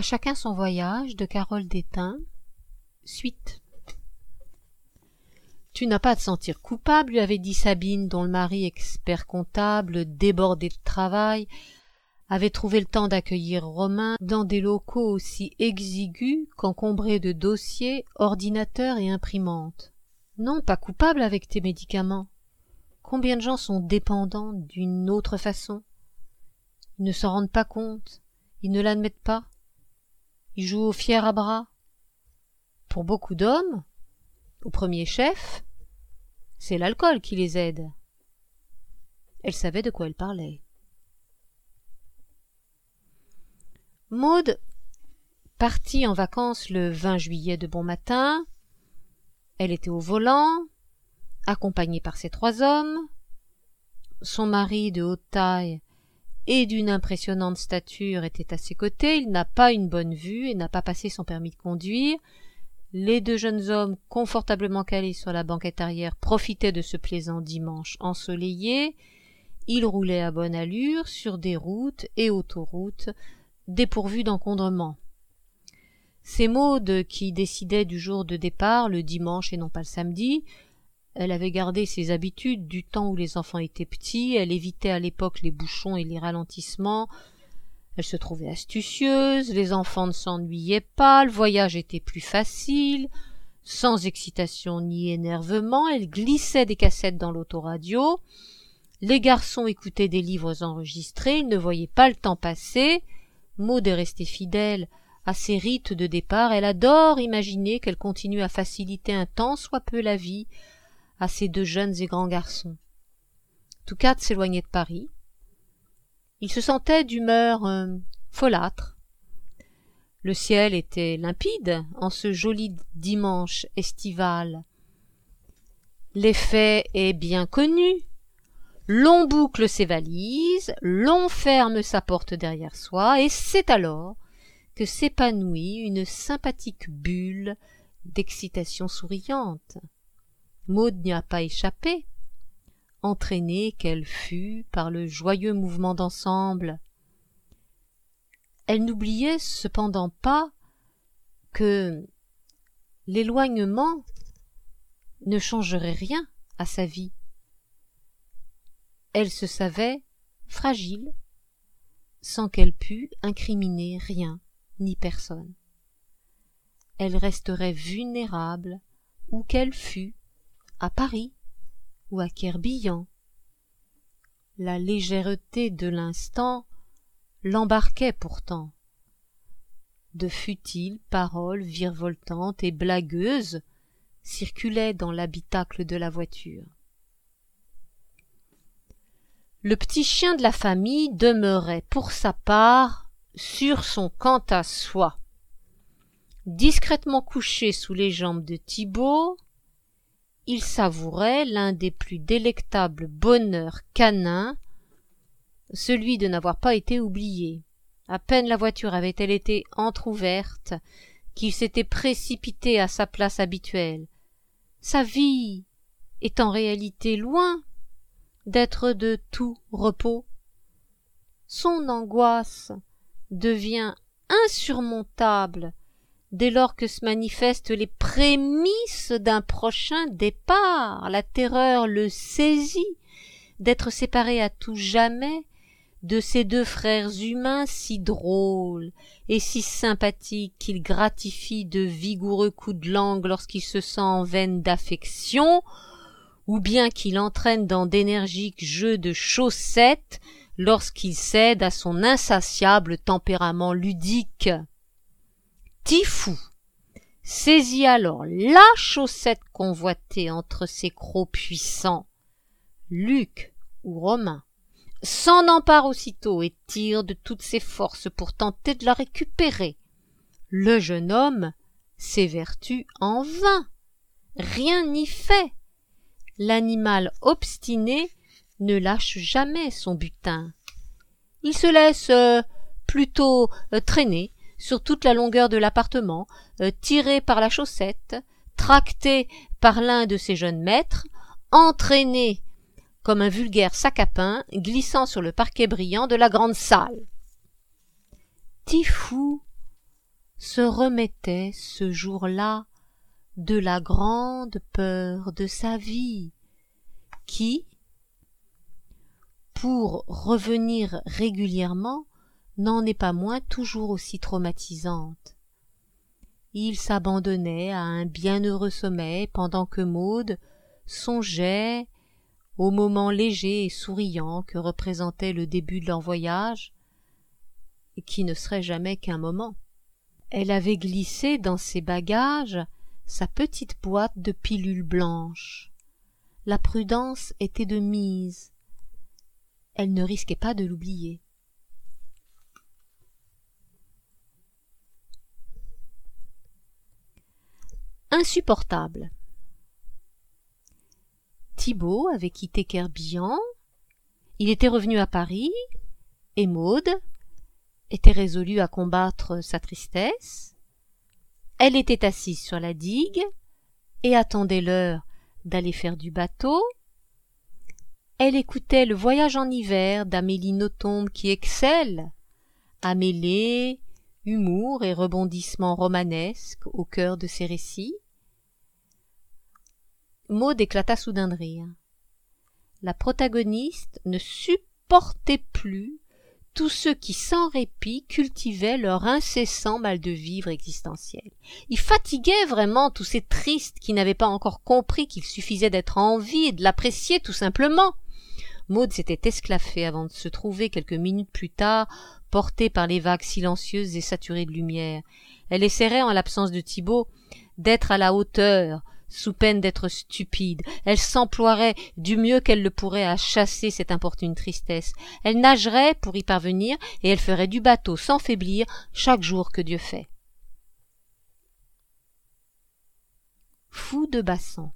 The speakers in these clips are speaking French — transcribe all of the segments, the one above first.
À chacun son voyage de Carole Détain, suite. Tu n'as pas à te sentir coupable, lui avait dit Sabine, dont le mari, expert comptable, débordé de travail, avait trouvé le temps d'accueillir Romain dans des locaux aussi exigus qu'encombrés de dossiers, ordinateurs et imprimantes. Non, pas coupable avec tes médicaments. Combien de gens sont dépendants d'une autre façon? Ils ne s'en rendent pas compte, ils ne l'admettent pas. Ils jouent au fier à bras. Pour beaucoup d'hommes, au premier chef, c'est l'alcool qui les aide. Elle savait de quoi elle parlait. Maude partit en vacances le 20 juillet de bon matin. Elle était au volant, accompagnée par ses 3 hommes. Son mari de haute taille et d'une impressionnante stature était à ses côtés. Il n'a pas une bonne vue et n'a pas passé son permis de conduire. Les 2 jeunes hommes, confortablement calés sur la banquette arrière, profitaient de ce plaisant dimanche ensoleillé. Ils roulaient à bonne allure sur des routes et autoroutes dépourvues d'encombrement. C'est Maude qui décidait du jour de départ, le dimanche et non pas le samedi. Elle avait gardé ses habitudes du temps où les enfants étaient petits, elle évitait à l'époque les bouchons et les ralentissements. Elle se trouvait astucieuse, les enfants ne s'ennuyaient pas, le voyage était plus facile, sans excitation ni énervement, elle glissait des cassettes dans l'autoradio. Les garçons écoutaient des livres enregistrés, ils ne voyaient pas le temps passer. Maude est restée fidèle à ses rites de départ, elle adore imaginer qu'elle continue à faciliter un tant soit peu la vie à ces 2 jeunes et grands garçons. Tous 4 s'éloignaient de Paris. Ils se sentaient d'humeur folâtre. Le ciel était limpide en ce joli dimanche estival. L'effet est bien connu. L'on boucle ses valises, l'on ferme sa porte derrière soi, et c'est alors que s'épanouit une sympathique bulle d'excitation souriante. Maude n'y a pas échappé, entraînée qu'elle fut par le joyeux mouvement d'ensemble. Elle n'oubliait cependant pas que l'éloignement ne changerait rien à sa vie. Elle se savait fragile, sans qu'elle pût incriminer rien ni personne. Elle resterait vulnérable où qu'elle fût, à Paris ou à Querbillon. La légèreté de l'instant l'embarquait pourtant. De futiles paroles virevoltantes et blagueuses circulaient dans l'habitacle de la voiture. Le petit chien de la famille demeurait pour sa part sur son quant à soi. Discrètement couché sous les jambes de Thibaut, il savourait l'un des plus délectables bonheurs canins, celui de n'avoir pas été oublié. À peine la voiture avait-elle été entr'ouverte qu'il s'était précipité à sa place habituelle. Sa vie est en réalité loin d'être de tout repos. Son angoisse devient insurmontable dès lors que se manifestent les prémices d'un prochain départ. La terreur le saisit d'être séparé à tout jamais de ces 2 frères humains si drôles et si sympathiques qu'il gratifie de vigoureux coups de langue lorsqu'il se sent en veine d'affection, ou bien qu'il entraîne dans d'énergiques jeux de chaussettes lorsqu'il cède à son insatiable tempérament ludique. Tifou saisit alors la chaussette convoitée entre ses crocs puissants. Luc ou Romain s'en empare aussitôt et tire de toutes ses forces pour tenter de la récupérer. Le jeune homme s'évertue en vain. Rien n'y fait. L'animal obstiné ne lâche jamais son butin. Il se laisse plutôt traîner sur toute la longueur de l'appartement, tiré par la chaussette, tracté par l'un de ses jeunes maîtres, entraîné comme un vulgaire sac à pain glissant sur le parquet brillant de la grande salle. Tifou se remettait ce jour-là de la grande peur de sa vie, qui, pour revenir régulièrement, n'en est pas moins toujours aussi traumatisante. Il s'abandonnait à un bienheureux sommeil pendant que Maud songeait au moment léger et souriant que représentait le début de leur voyage, et qui ne serait jamais qu'un moment. Elle avait glissé dans ses bagages sa petite boîte de pilules blanches. La prudence était de mise. Elle ne risquait pas de l'oublier. Insupportable. Thibault avait quitté Querbian, il était revenu à Paris, et Maud était résolue à combattre sa tristesse. Elle était assise sur la digue et attendait l'heure d'aller faire du bateau. Elle écoutait le voyage en hiver d'Amélie Nothomb qui excelle à mêler humour et rebondissements romanesques au cœur de ses récits. Maud éclata soudain de rire. La protagoniste ne supportait plus tous ceux qui, sans répit, cultivaient leur incessant mal de vivre existentiel. Il fatiguait vraiment tous ces tristes qui n'avaient pas encore compris qu'il suffisait d'être en vie et de l'apprécier tout simplement. Maud s'était esclaffée avant de se trouver quelques minutes plus tard portée par les vagues silencieuses et saturées de lumière. Elle essaierait, en l'absence de Thibault, d'être à la hauteur, sous peine d'être stupide. Elle s'emploierait du mieux qu'elle le pourrait à chasser cette importune tristesse. Elle nagerait pour y parvenir, et elle ferait du bateau sans faiblir chaque jour que Dieu fait. Fou de Bassan.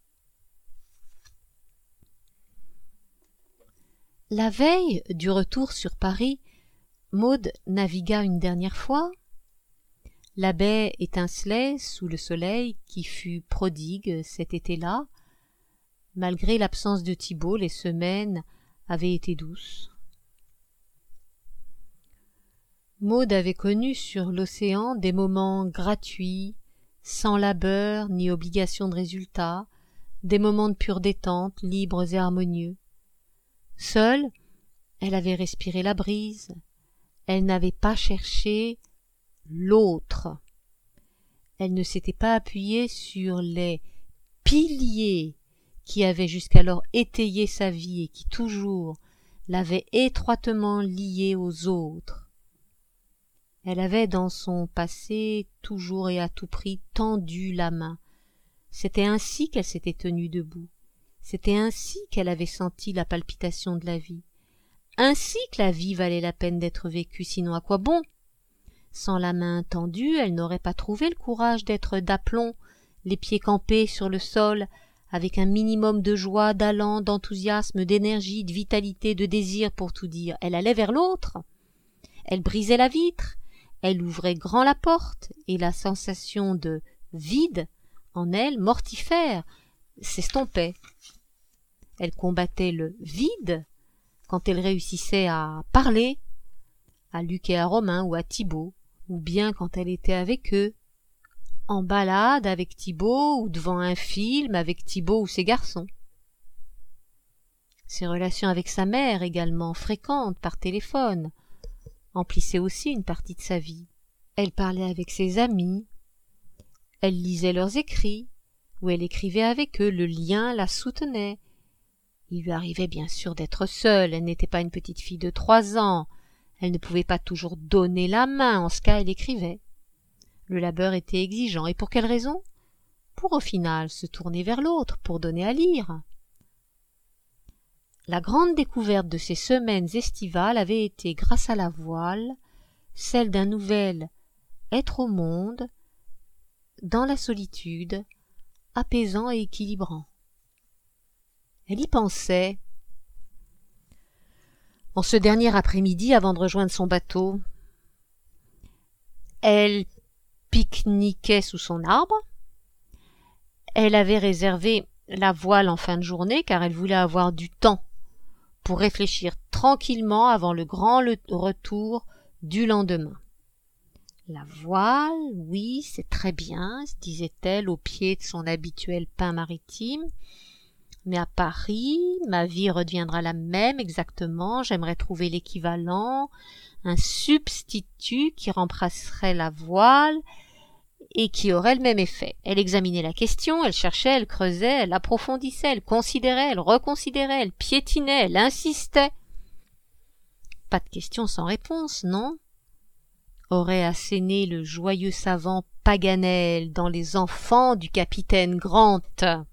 La veille du retour sur Paris, Maud navigua une dernière fois. La baie étincelait sous le soleil qui fut prodigue cet été-là. Malgré l'absence de Thibault, les semaines avaient été douces. Maud avait connu sur l'océan des moments gratuits, sans labeur ni obligation de résultat, des moments de pure détente, libres et harmonieux. Seule, elle avait respiré la brise, elle n'avait pas cherché l'autre. Elle ne s'était pas appuyée sur les piliers qui avaient jusqu'alors étayé sa vie et qui toujours l'avaient étroitement liée aux autres. Elle avait dans son passé toujours et à tout prix tendu la main. C'était ainsi qu'elle s'était tenue debout. C'était ainsi qu'elle avait senti la palpitation de la vie. Ainsi que la vie valait la peine d'être vécue, sinon à quoi bon? Sans la main tendue, elle n'aurait pas trouvé le courage d'être d'aplomb, les pieds campés sur le sol, avec un minimum de joie, d'allant, d'enthousiasme, d'énergie, de vitalité, de désir pour tout dire. Elle allait vers l'autre. Elle brisait la vitre, elle ouvrait grand la porte, et la sensation de vide en elle, mortifère, s'estompait. Elle combattait le vide quand elle réussissait à parler à Luc et à Romain ou à Thibault, ou bien quand elle était avec eux, en balade avec Thibault ou devant un film avec Thibault ou ses garçons. Ses relations avec sa mère, également fréquentes par téléphone, emplissaient aussi une partie de sa vie. Elle parlait avec ses amis, elle lisait leurs écrits, ou elle écrivait avec eux, le lien la soutenait. Il lui arrivait bien sûr d'être seule, elle n'était pas une petite fille de 3 ans, elle ne pouvait pas toujours donner la main, en ce cas elle écrivait. Le labeur était exigeant, et pour quelle raison? Pour au final se tourner vers l'autre, pour donner à lire. La grande découverte de ces semaines estivales avait été, grâce à la voile, celle d'un nouvel être au monde, dans la solitude, apaisant et équilibrant. Elle y pensait. En ce dernier après-midi, avant de rejoindre son bateau, elle pique-niquait sous son arbre. Elle avait réservé la voile en fin de journée car elle voulait avoir du temps pour réfléchir tranquillement avant le grand retour du lendemain. La voile, oui, c'est très bien, se disait-elle au pied de son habituel pain maritime. Mais à Paris, ma vie redeviendra la même exactement, j'aimerais trouver l'équivalent, un substitut qui remplacerait la voile et qui aurait le même effet. Elle examinait la question, elle cherchait, elle creusait, elle approfondissait, elle considérait, elle reconsidérait, elle piétinait, elle insistait. Pas de question sans réponse, non ? Aurait asséné le joyeux savant Paganel dans Les Enfants du capitaine Grant.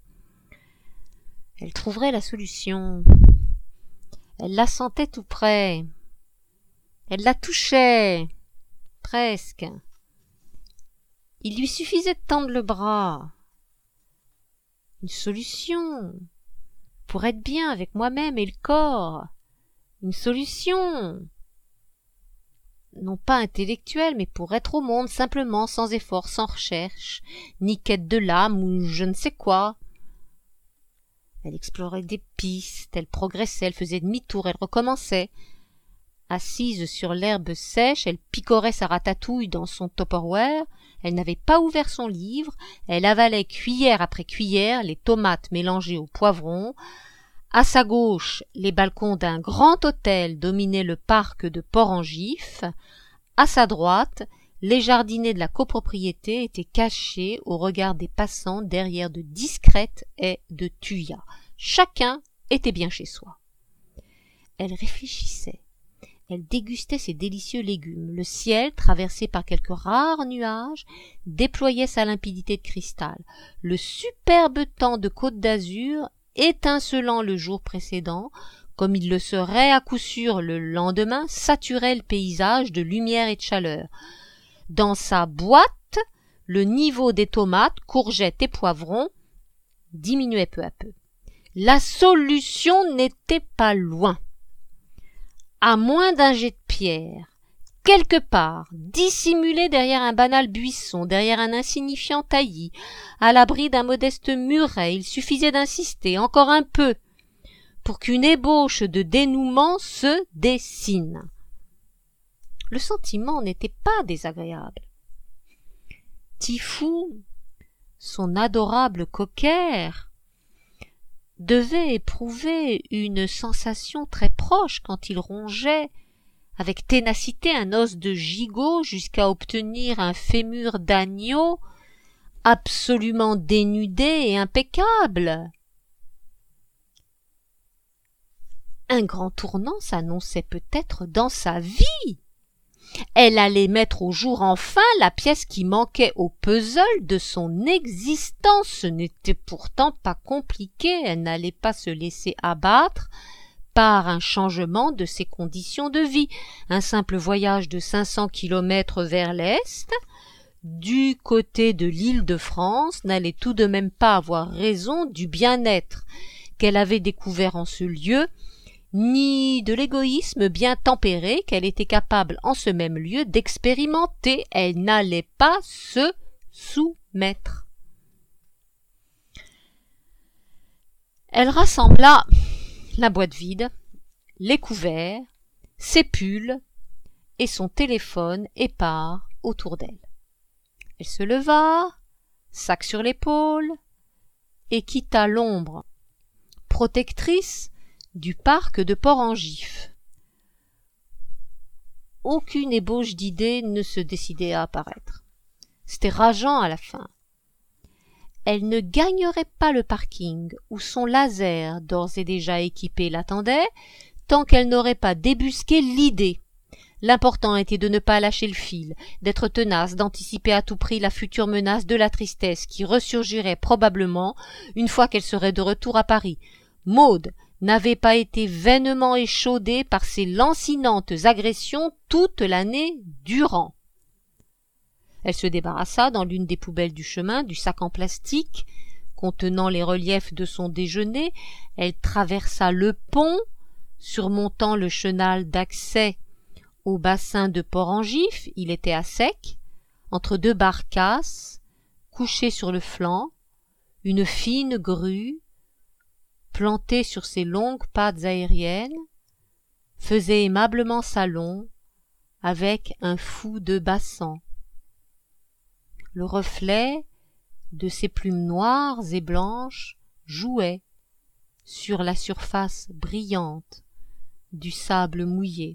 Elle trouverait la solution. Elle la sentait tout près. Elle la touchait. Presque. Il lui suffisait de tendre le bras. Une solution. Pour être bien avec moi-même et le corps. Une solution. Non pas intellectuelle, mais pour être au monde, simplement, sans effort, sans recherche, ni quête de l'âme ou je ne sais quoi. Elle explorait des pistes, elle progressait, elle faisait demi-tour, elle recommençait. Assise sur l'herbe sèche, elle picorait sa ratatouille dans son Tupperware, elle n'avait pas ouvert son livre, elle avalait cuillère après cuillère les tomates mélangées au poivron. À sa gauche, les balcons d'un grand hôtel dominaient le parc de Port-en-Gif. À sa droite, les jardinets de la copropriété étaient cachés au regard des passants derrière de discrètes haies de thuyas. Chacun était bien chez soi. Elle réfléchissait. Elle dégustait ces délicieux légumes. Le ciel, traversé par quelques rares nuages, déployait sa limpidité de cristal. Le superbe temps de Côte d'Azur, étincelant le jour précédent, comme il le serait à coup sûr le lendemain, saturait le paysage de lumière et de chaleur. Dans sa boîte, le niveau des tomates, courgettes et poivrons diminuait peu à peu. La solution n'était pas loin. À moins d'un jet de pierre, quelque part, dissimulé derrière un banal buisson, derrière un insignifiant taillis, à l'abri d'un modeste muret, il suffisait d'insister encore un peu pour qu'une ébauche de dénouement se dessine. Le sentiment n'était pas désagréable. Tifou, son adorable cocker, devait éprouver une sensation très proche quand il rongeait avec ténacité un os de gigot jusqu'à obtenir un fémur d'agneau absolument dénudé et impeccable. Un grand tournant s'annonçait peut-être dans sa vie. Elle allait mettre au jour enfin la pièce qui manquait au puzzle de son existence. Ce n'était pourtant pas compliqué, elle n'allait pas se laisser abattre par un changement de ses conditions de vie. Un simple voyage de 500 kilomètres vers l'est, du côté de l'Île-de-France, n'allait tout de même pas avoir raison du bien-être qu'elle avait découvert en ce lieu, ni de l'égoïsme bien tempéré qu'elle était capable en ce même lieu d'expérimenter. Elle n'allait pas se soumettre. Elle rassembla la boîte vide, les couverts, ses pulls et son téléphone épars autour d'elle. Elle se leva, sac sur l'épaule, et quitta l'ombre protectrice du parc de Port-en-Gif. Aucune ébauche d'idée ne se décidait à apparaître. C'était rageant à la fin. Elle ne gagnerait pas le parking où son laser, d'ores et déjà équipé, l'attendait, tant qu'elle n'aurait pas débusqué l'idée. L'important était de ne pas lâcher le fil, d'être tenace, d'anticiper à tout prix la future menace de la tristesse qui ressurgirait probablement une fois qu'elle serait de retour à Paris. Maude n'avait pas été vainement échaudée par ces lancinantes agressions toute l'année durant. Elle se débarrassa dans l'une des poubelles du chemin du sac en plastique contenant les reliefs de son déjeuner. Elle traversa le pont, surmontant le chenal d'accès au bassin de Port-en-Gif. Il était à sec, entre deux barcasses, couchées sur le flanc, une fine grue, plantée sur ses longues pattes aériennes, faisait aimablement salon avec un fou de bassan. Le reflet de ses plumes noires et blanches jouait sur la surface brillante du sable mouillé.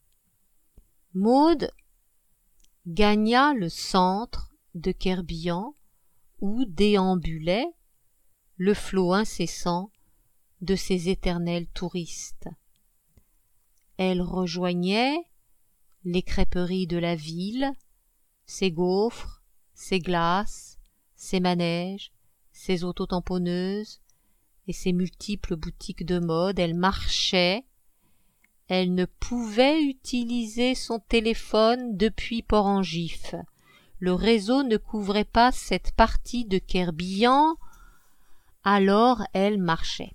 Maud gagna le centre de Querbian où déambulait le flot incessant de ces éternels touristes. Elle rejoignait les crêperies de la ville, ses gaufres, ses glaces, ses manèges, ses autotamponneuses et ses multiples boutiques de mode. Elle marchait. Elle ne pouvait utiliser son téléphone depuis Port-en-Gif. Le réseau ne couvrait pas cette partie de Querbian, alors elle marchait.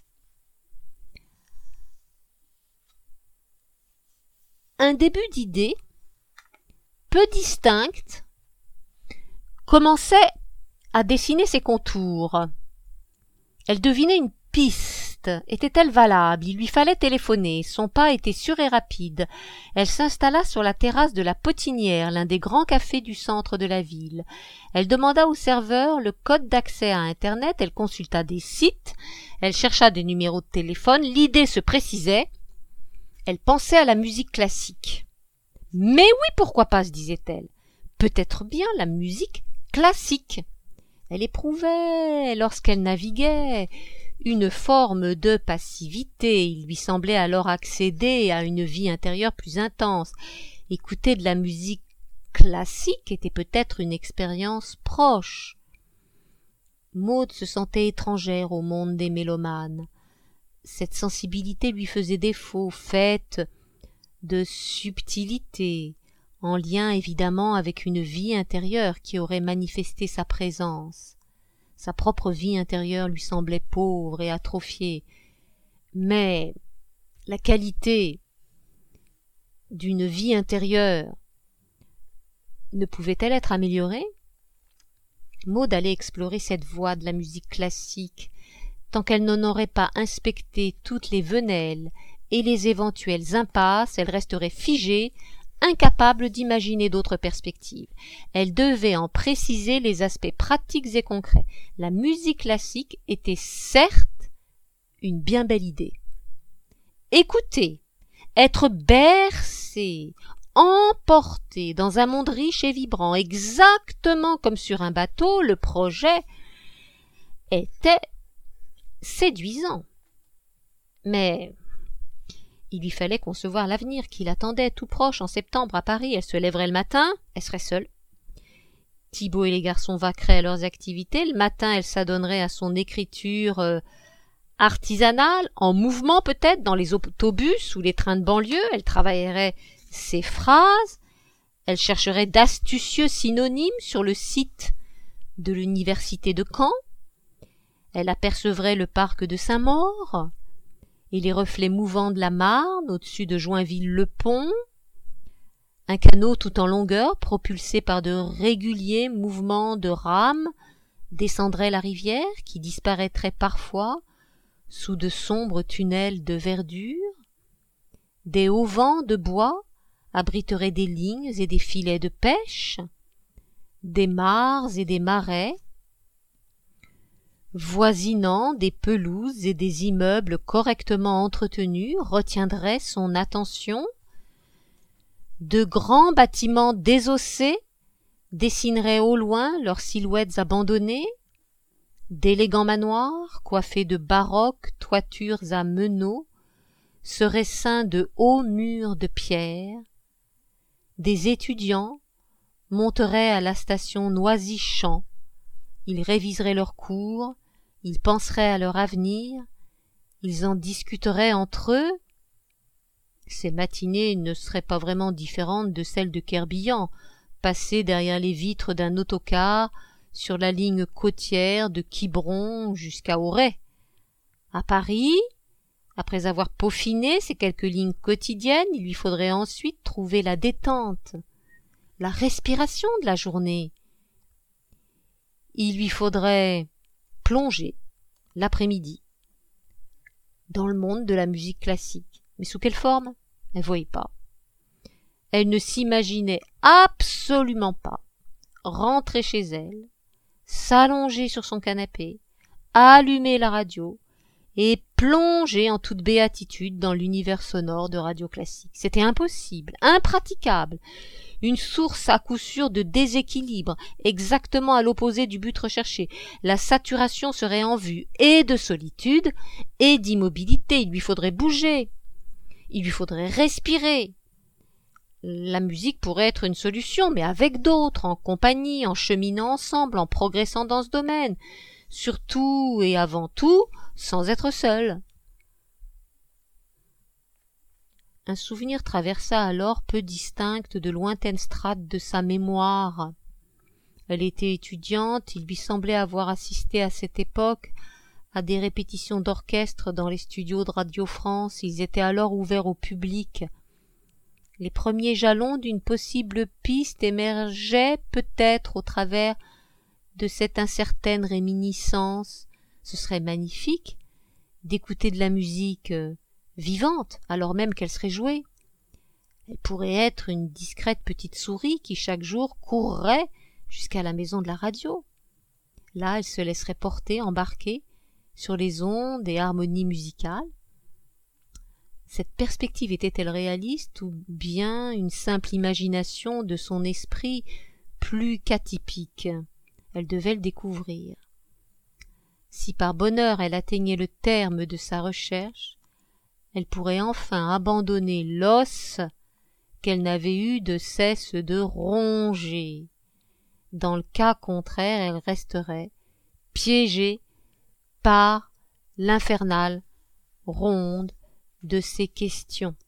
Un début d'idée, peu distincte, commençait à dessiner ses contours. Elle devinait une piste. Était-elle valable? Il lui fallait téléphoner. Son pas était sûr et rapide. Elle s'installa sur la terrasse de la Potinière, l'un des grands cafés du centre de la ville. Elle demanda au serveur le code d'accès à Internet. Elle consulta des sites. Elle chercha des numéros de téléphone. L'idée se précisait. Elle pensait à la musique classique. Mais oui, pourquoi pas, se disait-elle. Peut-être bien la musique classique. Elle éprouvait, lorsqu'elle naviguait, une forme de passivité. Il lui semblait alors accéder à une vie intérieure plus intense. Écouter de la musique classique était peut-être une expérience proche. Maud se sentait étrangère au monde des mélomanes. Cette sensibilité lui faisait défaut, faite de subtilité, en lien évidemment avec une vie intérieure qui aurait manifesté sa présence. Sa propre vie intérieure lui semblait pauvre et atrophiée. Mais la qualité d'une vie intérieure ne pouvait-elle être améliorée? Maud allait explorer cette voie de la musique classique, tant qu'elle n'en aurait pas inspecté toutes les venelles et les éventuelles impasses, elle resterait figée, incapable d'imaginer d'autres perspectives. Elle devait en préciser les aspects pratiques et concrets. La musique classique était certes une bien belle idée. Écouter, être bercé, emporté dans un monde riche et vibrant, exactement comme sur un bateau, le projet était séduisant. Mais il lui fallait concevoir l'avenir qui l'attendait tout proche en septembre à Paris. Elle se lèverait le matin, elle serait seule. Thibaut et les garçons vaqueraient à leurs activités. Le matin, elle s'adonnerait à son écriture artisanale, en mouvement peut-être, dans les autobus ou les trains de banlieue. Elle travaillerait ses phrases. Elle chercherait d'astucieux synonymes sur le site de l'université de Caen. Elle apercevrait le parc de Saint-Maur et les reflets mouvants de la Marne au-dessus de Joinville-le-Pont. Un canot tout en longueur, propulsé par de réguliers mouvements de rames, descendrait la rivière qui disparaîtrait parfois sous de sombres tunnels de verdure. Des auvents de bois abriteraient des lignes et des filets de pêche. Des mares et des marais, voisinant des pelouses et des immeubles correctement entretenus, retiendraient son attention. De grands bâtiments désossés dessineraient au loin leurs silhouettes abandonnées. D'élégants manoirs, coiffés de baroques toitures à meneaux, seraient ceints de hauts murs de pierre. Des étudiants monteraient à la station Noisy-Champ. Ils réviseraient leurs cours, ils penseraient à leur avenir, ils en discuteraient entre eux. Ces matinées ne seraient pas vraiment différentes de celles de Querbian, passées derrière les vitres d'un autocar sur la ligne côtière de Quiberon jusqu'à Auray. À Paris, après avoir peaufiné ces quelques lignes quotidiennes, il lui faudrait ensuite trouver la détente, la respiration de la journée. Il lui faudrait plonger l'après-midi dans le monde de la musique classique. Mais sous quelle forme? Elle ne voyait pas. Elle ne s'imaginait absolument pas rentrer chez elle, s'allonger sur son canapé, allumer la radio et plonger en toute béatitude dans l'univers sonore de Radio Classique. C'était impossible, impraticable, une source à coup sûr de déséquilibre, exactement à l'opposé du but recherché. La saturation serait en vue, et de solitude, et d'immobilité. Il lui faudrait bouger, il lui faudrait respirer. La musique pourrait être une solution, mais avec d'autres, en compagnie, en cheminant ensemble, en progressant dans ce domaine, surtout et avant tout, sans être seul. Un souvenir traversa alors peu distinct de lointaines strates de sa mémoire. Elle était étudiante, il lui semblait avoir assisté à cette époque à des répétitions d'orchestre dans les studios de Radio France. Ils étaient alors ouverts au public. Les premiers jalons d'une possible piste émergeaient peut-être au travers de cette incertaine réminiscence. Ce serait magnifique d'écouter de la musique vivante, alors même qu'elle serait jouée. Elle pourrait être une discrète petite souris qui chaque jour courrait jusqu'à la maison de la radio. Là, elle se laisserait porter, embarquer sur les ondes et harmonies musicales. Cette perspective était-elle réaliste ou bien une simple imagination de son esprit plus qu'atypique? Elle devait le découvrir. Si par bonheur elle atteignait le terme de sa recherche, elle pourrait enfin abandonner l'os qu'elle n'avait eu de cesse de ronger. Dans le cas contraire, elle resterait piégée par l'infernale ronde de ses questions.